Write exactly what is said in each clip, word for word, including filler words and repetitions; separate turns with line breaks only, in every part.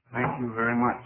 Thank you very much.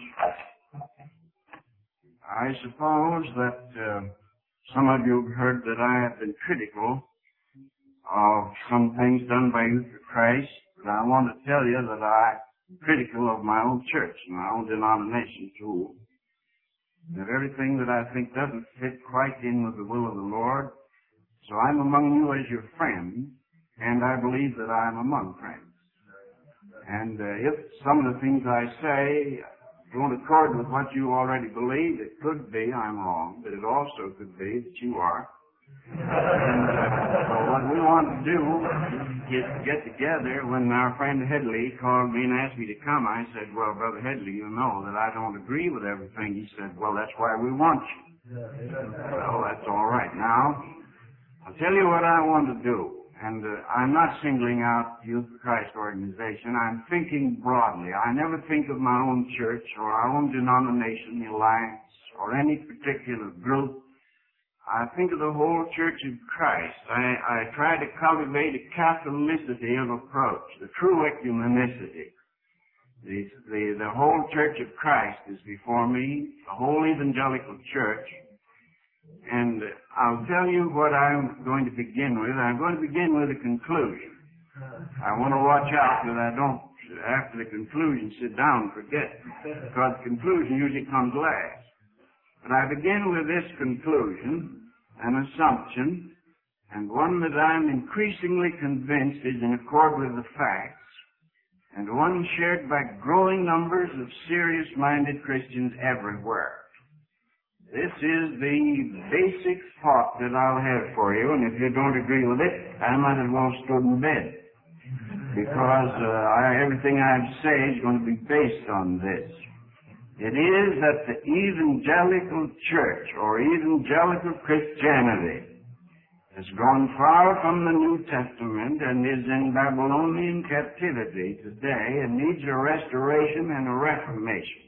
I suppose that uh, some of you have heard that I have been critical of some things done by Youth for Christ, but I want to tell you that I'm critical of my own church, my own denomination too. That everything that I think doesn't fit quite in with the will of the Lord. So I'm among you as your friend, and I believe that I'm among friends. And uh, if some of the things I say don't accord with what you already believe, it could be I'm wrong, but it also could be that you are. And uh, so what we want to do is get together. When our friend Headley called me and asked me to come, I said, well, Brother Headley, you know that I don't agree with everything. He said, well, that's why we want you. Well, that's all right. Now, I'll tell you what I want to do. And uh, I'm not singling out Youth for Christ organization. I'm thinking broadly. I never think of my own church or our own denomination, the Alliance, or any particular group. I think of the whole Church of Christ. I, I try to cultivate a Catholicity of approach, the true ecumenicity. The, the, the whole Church of Christ is before me, the whole evangelical church. And I'll tell you what I'm going to begin with. I'm going to begin with a conclusion. I want to watch out that I don't, after the conclusion, sit down and forget, because the conclusion usually comes last. But I begin with this conclusion, an assumption, and one that I'm increasingly convinced is in accord with the facts, and one shared by growing numbers of serious-minded Christians everywhere. This is the basic thought that I'll have for you, and if you don't agree with it, I might as well stood in bed, because uh, I, everything I have to say is going to be based on this. It is that the evangelical church, or evangelical Christianity, has gone far from the New Testament and is in Babylonian captivity today and needs a restoration and a reformation.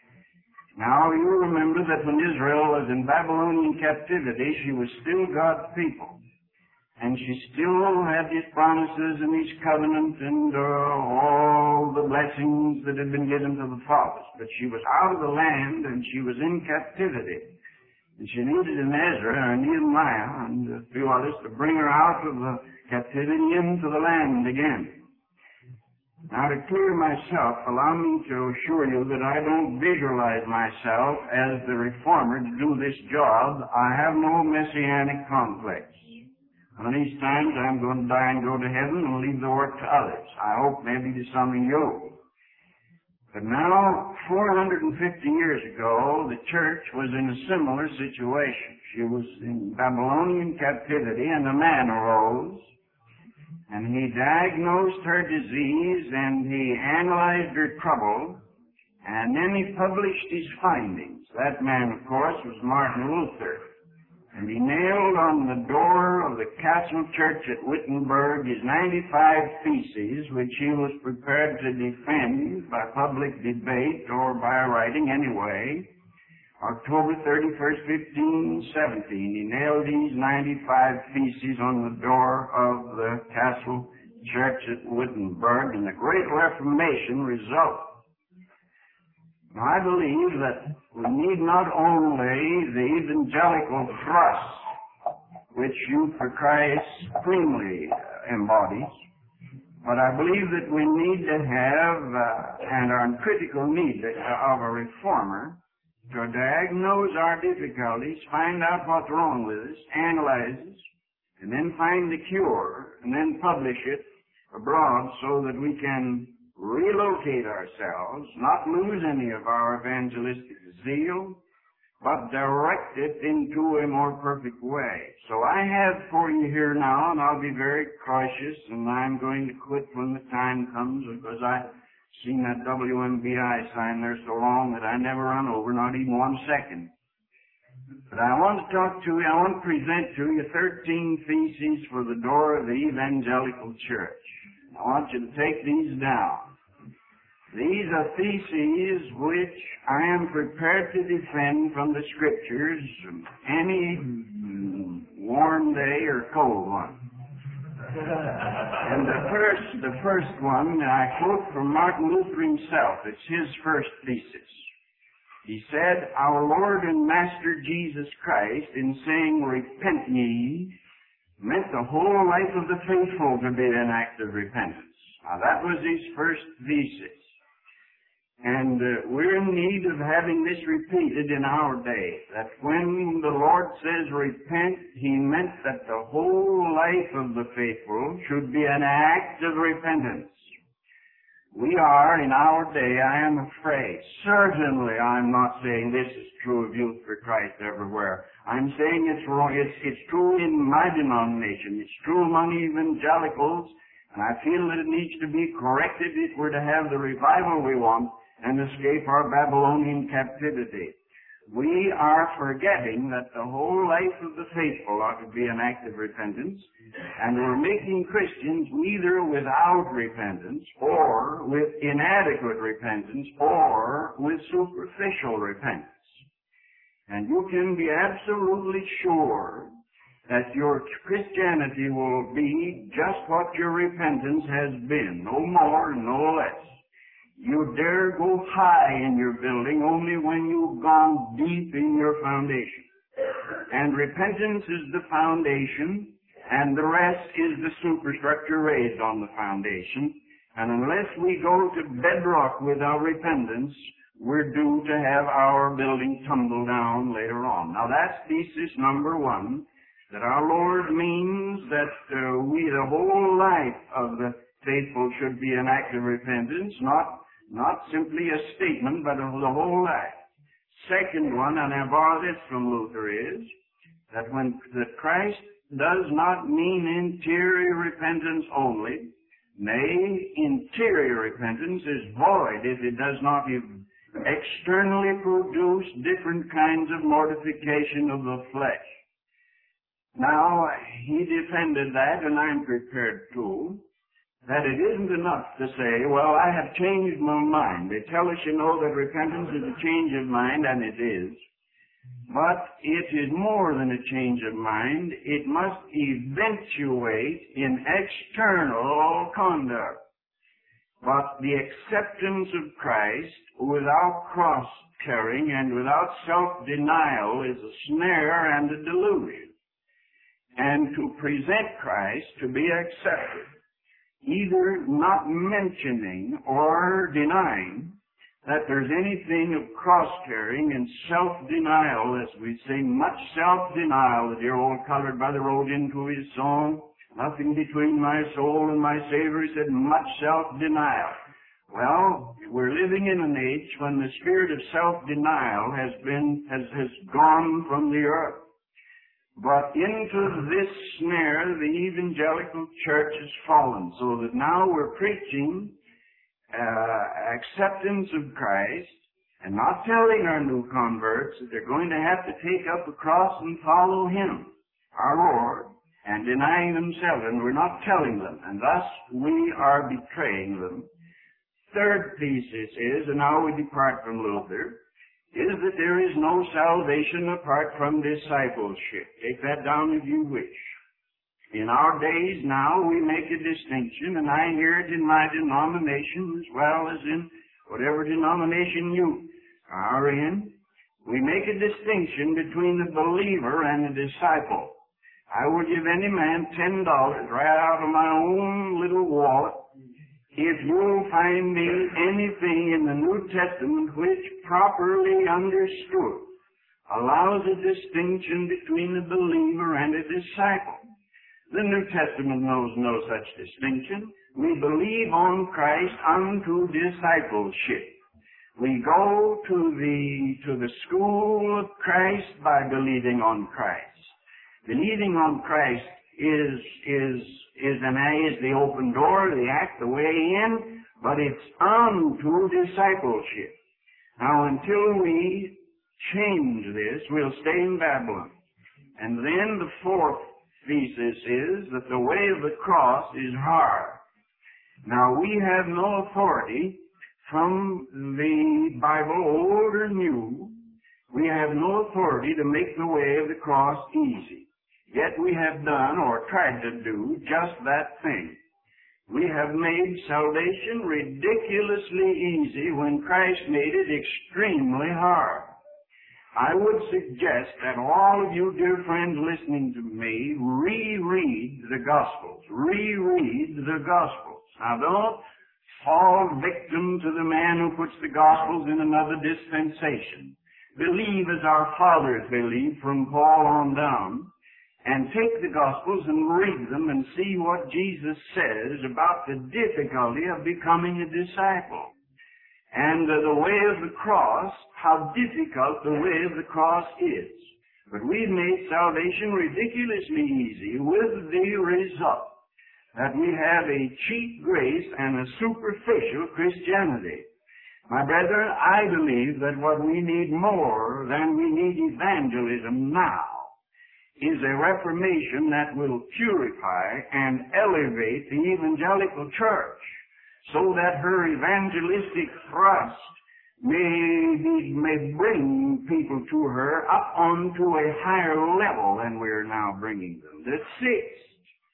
Now, you remember that when Israel was in Babylonian captivity, she was still God's people. And she still had these promises and these covenants and uh, all the blessings that had been given to the fathers. But she was out of the land and she was in captivity. And she needed an Ezra or Nehemiah and a few others to bring her out of the captivity into the land again. Now, to clear myself, allow me to assure you that I don't visualize myself as the reformer to do this job. I have no messianic complex. One of these times I'm going to die and go to heaven and leave the work to others. I hope maybe to some of you. But now, four hundred fifty years ago, the church was in a similar situation. She was in Babylonian captivity, and a man arose, and he diagnosed her disease, and he analyzed her trouble, and then he published his findings. That man, of course, was Martin Luther. And he nailed on the door of the Castle Church at Wittenberg his ninety-five theses, which he was prepared to defend by public debate or by writing anyway. October thirty-first, fifteen seventeen, he nailed these ninety-five theses on the door of the Castle Church at Wittenberg, and the Great Reformation resulted. Now, I believe that we need not only the evangelical thrust, which Youth for Christ supremely embodies, but I believe that we need to have, uh, and are in critical need of a reformer, to diagnose our difficulties, find out what's wrong with us, analyze us, and then find the cure, and then publish it abroad so that we can relocate ourselves, not lose any of our evangelistic zeal, but direct it into a more perfect way. So I have for you here now, and I'll be very cautious, and I'm going to quit when the time comes, because I've seen that W M B I sign there so long that I never run over, not even one second. But I want to talk to you, I want to present to you thirteen theses for the door of the evangelical church. I want you to take these down. These are theses which I am prepared to defend from the Scriptures any warm day or cold one. And the first, the first one, I quote from Martin Luther himself. It's his first thesis. He said, "Our Lord and Master Jesus Christ, in saying, 'Repent ye,' meant the whole life of the faithful to be an act of repentance." Now, that was his first thesis. And uh, we're in need of having this repeated in our day, that when the Lord says repent, He meant that the whole life of the faithful should be an act of repentance. We are, in our day, I am afraid, certainly I'm not saying this is true of Youth for Christ everywhere. I'm saying it's wrong. It's, it's true in my denomination. It's true among evangelicals, and I feel that it needs to be corrected if we're to have the revival we want and escape our Babylonian captivity. We are forgetting that the whole life of the faithful ought to be an act of repentance, and we're making Christians either without repentance, or with inadequate repentance, or with superficial repentance. And you can be absolutely sure that your Christianity will be just what your repentance has been, no more, no less. You dare go high in your building only when you've gone deep in your foundation. And repentance is the foundation, and the rest is the superstructure raised on the foundation. And unless we go to bedrock with our repentance, we're due to have our building tumble down later on. Now that's thesis number one, that our Lord means that uh, we, the whole life of the faithful should be an act of repentance, not Not simply a statement, but of the whole life. Second one, and I borrow this from Luther, is that when that Christ does not mean interior repentance only, nay, interior repentance is void if it does not externally produce different kinds of mortification of the flesh. Now, he defended that, and I'm prepared to, that it isn't enough to say, well, I have changed my mind. They tell us, you know, that repentance is a change of mind, and it is. But it is more than a change of mind. It must eventuate in external conduct. But the acceptance of Christ without cross-carrying and without self-denial is a snare and a delusion. And to present Christ to be accepted, either not mentioning or denying that there's anything of cross-carrying and self-denial, as we say, much self-denial. The dear old colored brother wrote into his song, "Nothing between my soul and my Savior," he said, much self-denial. Well, we're living in an age when the spirit of self-denial has been, has, has gone from the earth. But into this snare the evangelical church has fallen, so that now we're preaching uh, acceptance of Christ and not telling our new converts that they're going to have to take up a cross and follow Him, our Lord, and denying themselves, and we're not telling them, and thus we are betraying them. Third thesis is, and now we depart from Luther, is that there is no salvation apart from discipleship. Take that down if you wish. In our days now, we make a distinction, and I hear it in my denomination as well as in whatever denomination you are in. We make a distinction between the believer and the disciple. I will give any man ten dollars right out of my own little wallet if you'll find me anything in the New Testament which, properly understood, allows a distinction between a believer and a disciple. The New Testament knows no such distinction. We believe on Christ unto discipleship. We go to the, to the school of Christ by believing on Christ. Believing on Christ is, is, is an is the open door, the act, the way in, but it's unto discipleship. Now, until we change this, we'll stay in Babylon. And then the fourth thesis is that the way of the cross is hard. Now, we have no authority from the Bible, old or new. We have no authority to make the way of the cross easy. Yet we have done, or tried to do, just that thing. We have made salvation ridiculously easy when Christ made it extremely hard. I would suggest that all of you dear friends listening to me reread the Gospels. Reread the Gospels. Now don't fall victim to the man who puts the Gospels in another dispensation. Believe as our fathers believed from Paul on down, and take the Gospels and read them and see what Jesus says about the difficulty of becoming a disciple. And uh, the way of the cross, how difficult the way of the cross is. But we've made salvation ridiculously easy with the result that we have a cheap grace and a superficial Christianity. My brethren, I believe that what we need more than we need evangelism now is a reformation that will purify and elevate the evangelical church so that her evangelistic thrust may, may bring people to her up onto a higher level than we're now bringing them. The sixth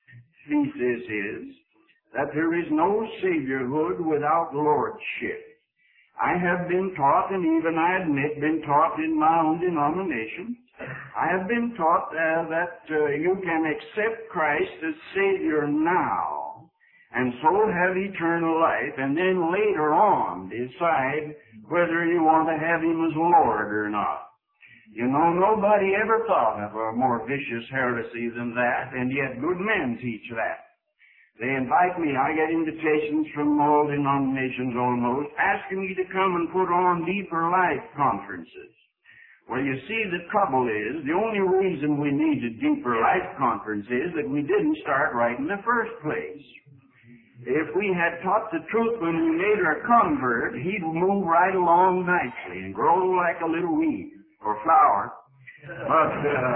thesis is that there is no saviorhood without lordship. I have been taught, and even I admit, been taught in my own denomination, I have been taught uh, that uh, you can accept Christ as Savior now, and so have eternal life, and then later on decide whether you want to have Him as Lord or not. You know, nobody ever thought of a more vicious heresy than that, and yet good men teach that. They invite me, I get invitations from all denominations almost, asking me to come and put on deeper life conferences. Well, you see, the trouble is, the only reason we need a deeper life conference is that we didn't start right in the first place. If we had taught the truth when we made our convert, he'd move right along nicely and grow like a little weed or flower. But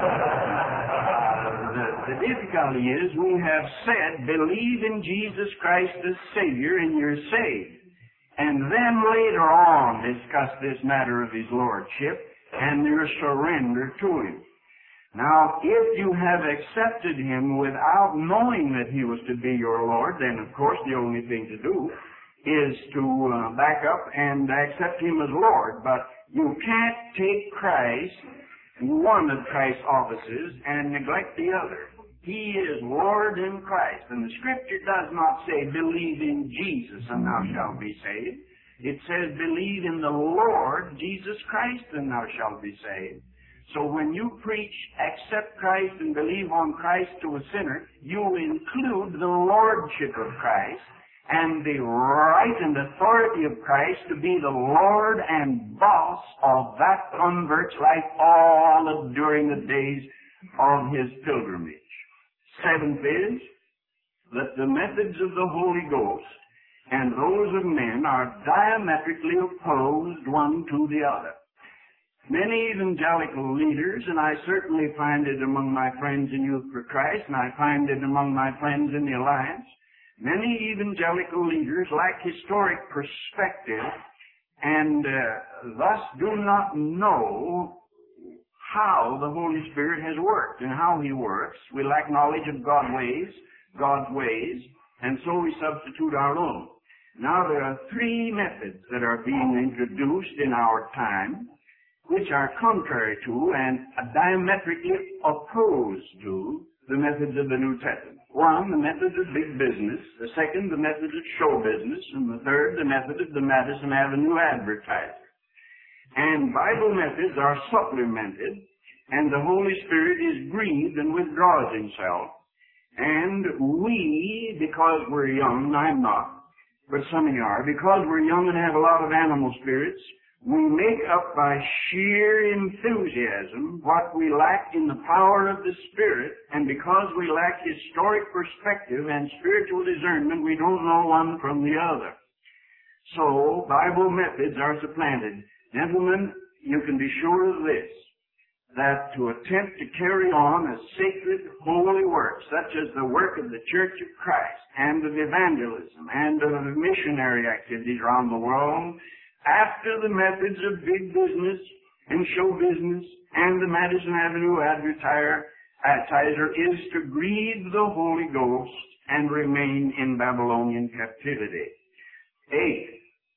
uh, the, the difficulty is we have said, believe in Jesus Christ as Savior and you're saved. And then later on discuss this matter of His Lordship and your surrender to Him. Now, if you have accepted Him without knowing that He was to be your Lord, then of course the only thing to do is to uh, back up and accept Him as Lord. But you can't take Christ, one of Christ's offices, and neglect the other. He is Lord in Christ. And the Scripture does not say, believe in Jesus and thou shalt be saved. It says, believe in the Lord Jesus Christ and thou shalt be saved. So when you preach, accept Christ and believe on Christ to a sinner, you include the Lordship of Christ and the right and authority of Christ to be the Lord and boss of that convert's life all of during the days of his pilgrimage. Seventh is that the methods of the Holy Ghost and those of men are diametrically opposed one to the other. Many evangelical leaders, and I certainly find it among my friends in Youth for Christ, and I find it among my friends in the Alliance, many evangelical leaders lack historic perspective and uh, thus do not know how the Holy Spirit has worked and how He works. We lack knowledge of God's ways, God's ways, and so we substitute our own. Now there are three methods that are being introduced in our time which are contrary to and diametrically opposed to the methods of the New Testament. One, the method of big business. The second, the method of show business. And the third, the method of the Madison Avenue advertiser. And Bible methods are supplemented, and the Holy Spirit is grieved and withdraws Himself. And we, because we're young, I'm not, but some of you are, because we're young and have a lot of animal spirits, we make up by sheer enthusiasm what we lack in the power of the Spirit, and because we lack historic perspective and spiritual discernment, we don't know one from the other. So, Bible methods are supplanted. Gentlemen, you can be sure of this, that to attempt to carry on a sacred, holy work, such as the work of the Church of Christ, and of evangelism, and of missionary activities around the world, after the methods of big business and show business and the Madison Avenue advertiser, baptizer is to grieve the Holy Ghost and remain in Babylonian captivity. Eight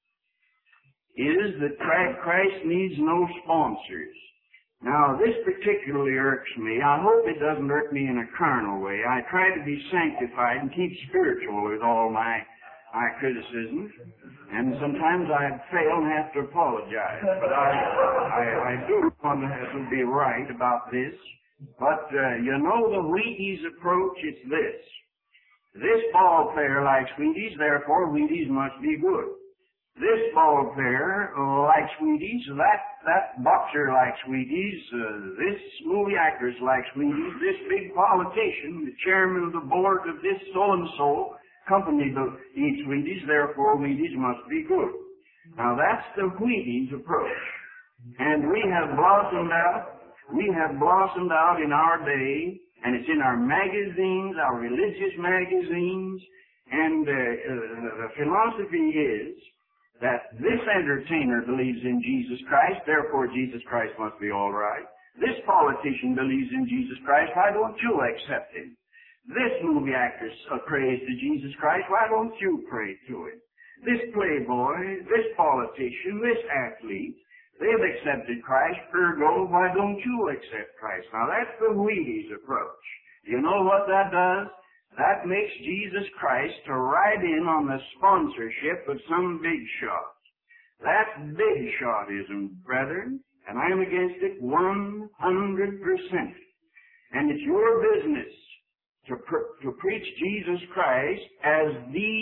is that Christ needs no sponsors. Now, this particularly irks me. I hope it doesn't irk me in a carnal way. I try to be sanctified and keep spiritual with all my, my criticisms. And sometimes I fail and have to apologize. But I, I, I do want to, have to be right about this. But, uh, you know, the Wheaties approach is this. This ball player likes Wheaties, therefore Wheaties must be good. This ball player uh, likes Wheaties, that, that boxer likes Wheaties, uh, this movie actress likes Wheaties, this big politician, the chairman of the board of this so-and-so company eats Wheaties, therefore Wheaties must be good. Now that's the Wheaties approach. And we have blossomed out, we have blossomed out in our day, and it's in our magazines, our religious magazines, and uh, uh, the philosophy is that this entertainer believes in Jesus Christ, therefore Jesus Christ must be all right. This politician believes in Jesus Christ, why don't you accept him? This movie actress uh, prays to Jesus Christ, why don't you pray to him? This playboy, this politician, this athlete, they've accepted Christ, ergo, why don't you accept Christ? Now that's the Wheaties approach. You know what that does? That makes Jesus Christ to ride in on the sponsorship of some big shot. That's big shotism, brethren, and I'm against it one hundred percent. And it's your business to, pr- to preach Jesus Christ as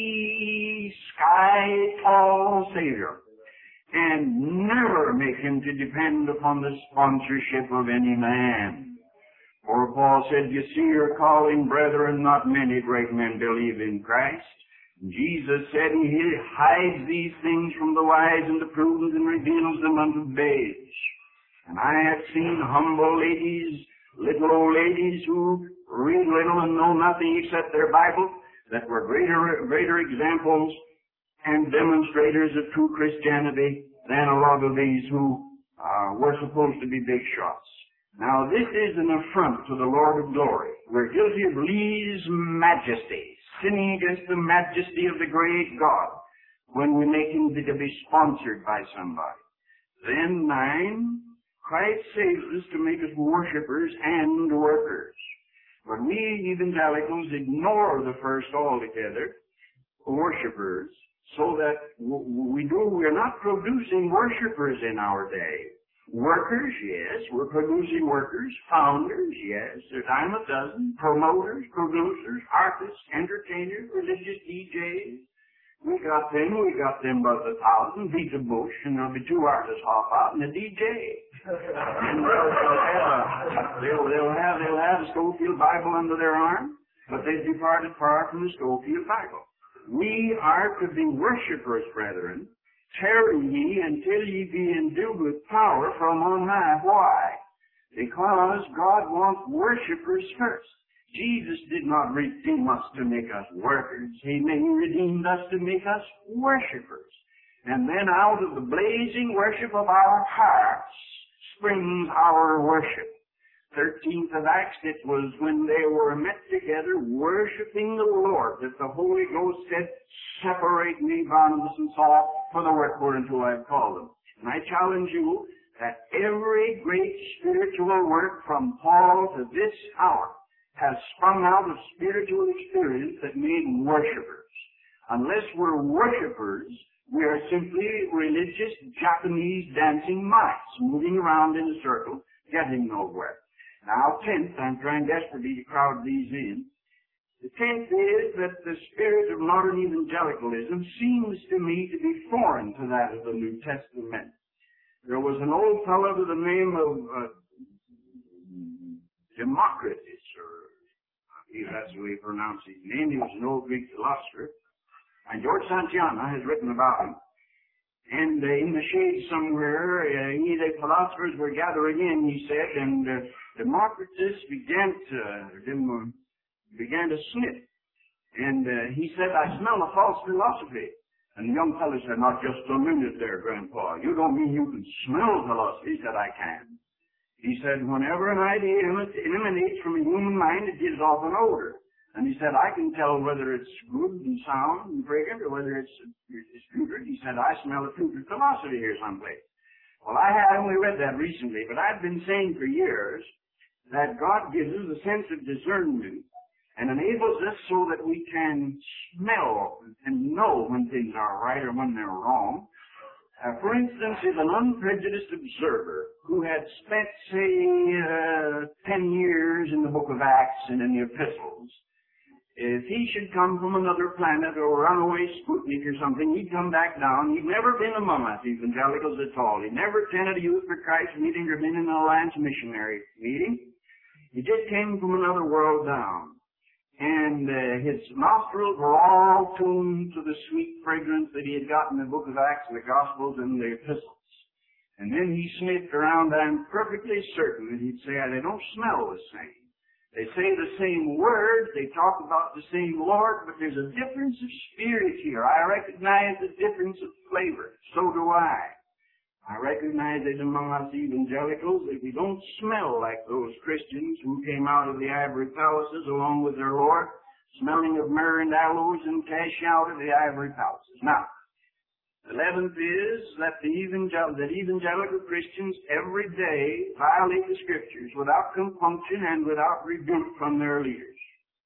the sky-tall Savior, and never make him to depend upon the sponsorship of any man. For Paul said, you see your calling, brethren, not many great men believe in Christ. Jesus said he hides these things from the wise and the prudent and reveals them unto babes. And I have seen humble ladies, little old ladies who read little and know nothing except their Bible, that were greater, greater examples and demonstrators of true Christianity than a lot of these who uh, were supposed to be big shots. Now, this is an affront to the Lord of glory. We're guilty of lese-majesty, sinning against the majesty of the great God when we make him to be sponsored by somebody. Then, nine, Christ saves us to make us worshipers and workers. But we evangelicals ignore the first altogether, worshipers, so that we do, we're not producing worshipers in our day. Workers, yes, we're producing workers. Founders, yes, there's dime a dozen. Promoters, producers, artists, entertainers, religious D Js. We got them, we got them by the thousand. Beat the bush, and there'll be two artists hop out and a D J. And they'll, they'll have a, they'll, they'll have, they'll have a Scofield Bible under their arm, but they've departed far from the Scofield Bible. We are to be worshipers, brethren. Tarry ye until ye be endued with power from on high. Why? Because God wants worshipers first. Jesus did not redeem us to make us workers. He redeemed us to make us worshipers. And then out of the blazing worship of our hearts springs our worship. thirteenth of Acts, it was when they were met together worshiping the Lord that the Holy Ghost said, separate me, Barnabas and Saul, for the work whereunto I have called them. And I challenge you that every great spiritual work from Paul to this hour has sprung out of spiritual experience that made worshipers. Unless we're worshipers, we are simply religious Japanese dancing mice, moving around in a circle, getting nowhere. Now, tenth, I'm trying desperately to crowd these in. The tenth is that the spirit of modern evangelicalism seems to me to be foreign to that of the New Testament. There was an old fellow by the name of uh, Democritus, or I believe that's the way you pronounce his name. He was an old Greek philosopher. And George Santayana has written about him. And uh, in the shade somewhere, uh, he, the philosophers were gathering in, he said, and uh, Democritus began to, uh, began to sniff. And uh, he said, I smell a false philosophy. And the young fellow said, not just a minute there, Grandpa. You don't mean you can smell philosophy? He said, I can. He said, whenever an idea emanates from a human mind, it gives off an odor. And he said, I can tell whether it's good and sound and fragrant or whether it's, it's putrid. He said, I smell a putrid philosophy here someplace. Well, I had only read that recently, but I've been saying for years that God gives us a sense of discernment and enables us so that we can smell and know when things are right or when they're wrong. Uh, for instance, if an unprejudiced observer who had spent, say, uh, ten years in the book of Acts and in the epistles, if he should come from another planet or runaway Sputnik or something, he'd come back down. He'd never been among us evangelicals at all. He'd never attended a Youth for Christ meeting or been in an Alliance missionary meeting. He just came from another world down. And uh, his nostrils were all tuned to the sweet fragrance that he had got in the book of Acts, the Gospels, and the epistles. And then he sniffed around. I'm perfectly certain that he'd say, they don't smell the same. They say the same words, they talk about the same Lord, but there's a difference of spirit here. I recognize the difference of flavor. So do I. I recognize that among us evangelicals that we don't smell like those Christians who came out of the ivory palaces along with their Lord, smelling of myrrh and aloes and cash out of the ivory palaces. Now, eleventh is that the evangel- that evangelical Christians every day violate the Scriptures without compunction and without rebuke from their leaders.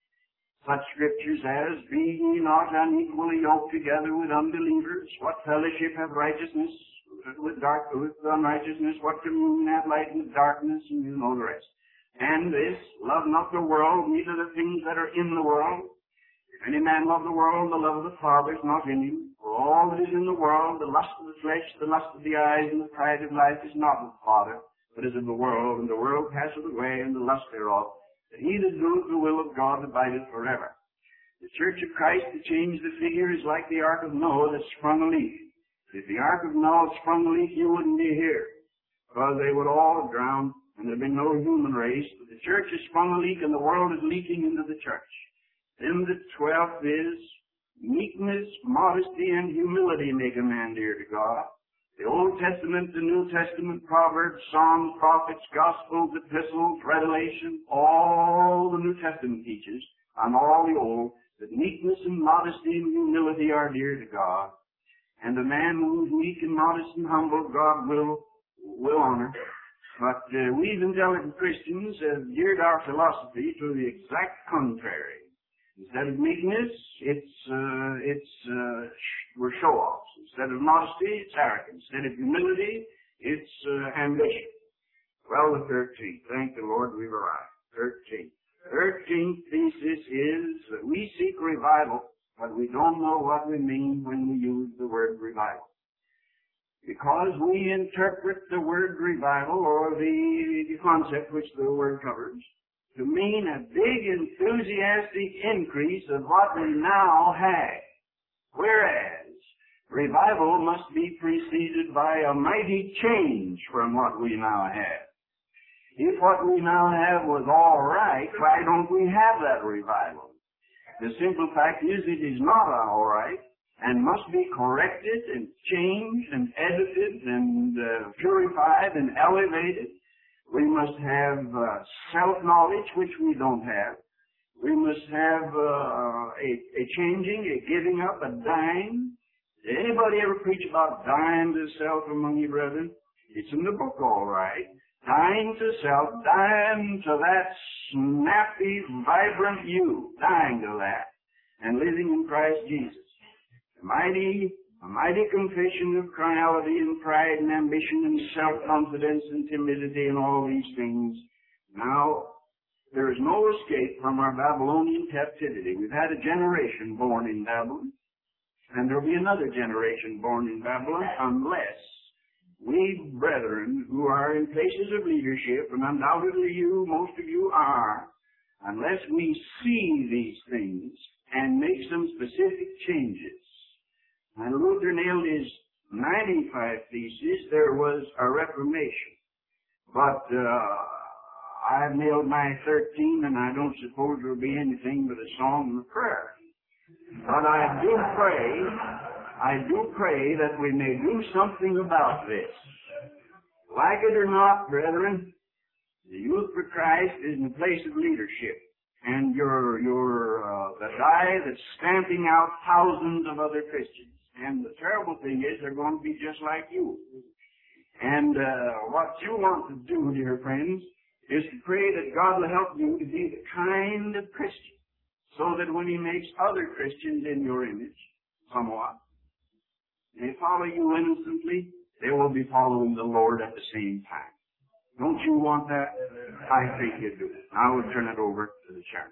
Such Scriptures as, be ye not unequally yoked together with unbelievers, what fellowship have righteousness with dark with unrighteousness, what communion hath light with darkness, and you know the rest. And this, love not the world, neither the things that are in the world. If any man love the world, the love of the Father is not in him. For all that is in the world, the lust of the flesh, the lust of the eyes, and the pride of life is not of the Father, but is of the world. And the world passeth away, and the lust thereof. But he that doeth the will of God abideth forever. The Church of Christ, to change the figure, is like the ark of Noah that sprung a leak. If the ark of Noah had sprung a leak, you wouldn't be here, because they would all have drowned, and there'd been no human race. But the Church has sprung a leak, and the world is leaking into the Church. Then the twelfth is meekness, modesty, and humility make a man dear to God. The Old Testament, the New Testament, Proverbs, Psalms, Prophets, Gospels, Epistles, Revelation, all the New Testament teaches, and all the Old, that meekness and modesty and humility are dear to God. And the man who is meek and modest and humble, God will, will honor. But uh, we evangelical Christians have geared our philosophy to the exact contrary. Instead of meekness, it's, uh, it's, uh, we're show-offs. Instead of modesty, it's arrogance. Instead of humility, it's, uh, ambition. Well, the thirteenth. Thank the Lord we've arrived. Thirteenth. Thirteenth thesis is that we seek revival, but we don't know what we mean when we use the word revival. Because we interpret the word revival, or the, the concept which the word covers, to mean a big enthusiastic increase of what we now have. Whereas, revival must be preceded by a mighty change from what we now have. If what we now have was all right, why don't we have that revival? The simple fact is it is not all right and must be corrected and changed and edited and uh, purified and elevated. We must have uh, self-knowledge, which we don't have. We must have uh, a, a changing, a giving up, a dying. Did anybody ever preach about dying to self among you brethren? It's in the book, all right. Dying to self, dying to that snappy, vibrant you, dying to that, and living in Christ Jesus. A mighty, a mighty confession of carnality and pride and ambition and self-confidence and timidity and all these things. Now, there is no escape from our Babylonian captivity. We've had a generation born in Babylon, and there will be another generation born in Babylon unless we brethren who are in places of leadership, and undoubtedly you, most of you are, unless we see these things and make some specific changes. And Luther nailed his ninety-five theses, there was a reformation. But uh, I've nailed my thirteen, and I don't suppose there will be anything but a song and a prayer. But I do pray, I do pray that we may do something about this. Like it or not, brethren, The Youth for Christ is in the place of leadership. And you're, you're uh, the die that's stamping out thousands of other Christians. And the terrible thing is they're going to be just like you. And uh, what you want to do, dear friends, is to pray that God will help you to be the kind of Christian so that when He makes other Christians in your image, somewhat, they follow you innocently, they will be following the Lord at the same time. Don't you want that? I think you do. I will turn it over to the chairman.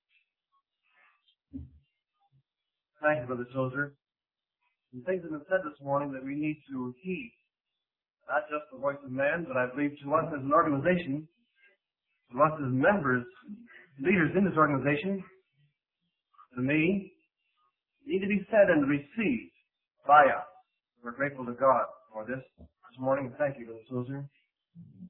Thank you, Brother Tozer. The things that have been said this morning that we need to heed, not just the voice of man, but I believe to us as an organization, to us as members, leaders in this organization, to me, need to be said and received by us. We're grateful to God for this this morning. Thank you, Brother Tozer.